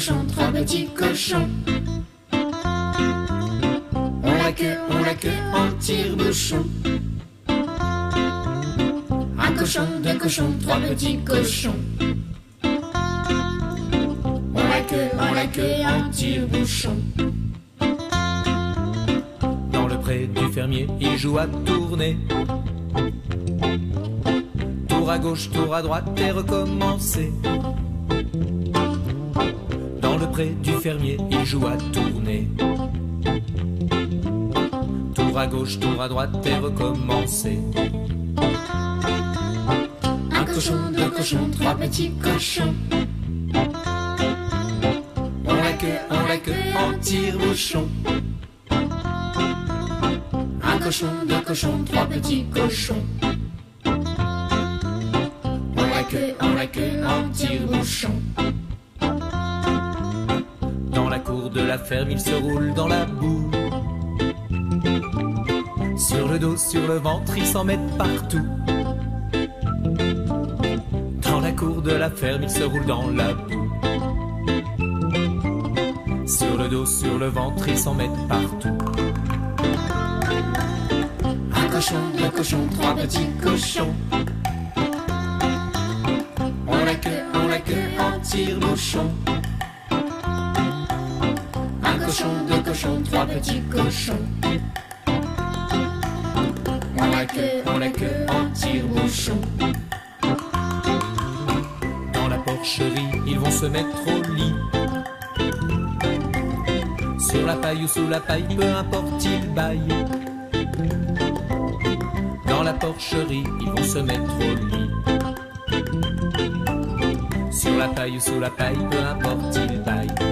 cochons, trois petits cochons. On la queue en tire-bouchon. Un cochon, deux cochons, trois petits cochons. On la queue en tire-bouchon. Dans le pré du fermier, il joue à tourner. Tour à gauche, tour à droite et recommencer. Dans le pré du fermier, il joue à tourner. Tour à gauche, tour à droite et recommencer. Un cochon, deux cochons, trois petits cochons. On la queue en tire-bouchon. Un cochon, deux cochons, trois petits cochons. On la queue en tire-bouchon. Dans la cour de la ferme, il se roule dans la boue. Sur le dos, sur le ventre, ils s'en mettent partout. Dans la cour de la ferme, il se roule dans la boue. Sur le dos, sur le ventre, ils s'en mettent partout. Un cochon, deux cochons, trois petits cochons. On la queue en tire-bouchon. Un cochon, deux cochons, trois petits cochons. On la queue en tire-bouchon. Dans la porcherie, ils vont se mettre au lit. Sur la paille ou sous la paille, peu importe, ils baillent. Dans la porcherie, ils vont se mettre au lit. Sur la paille ou sous la paille, peu importe, ils baillent.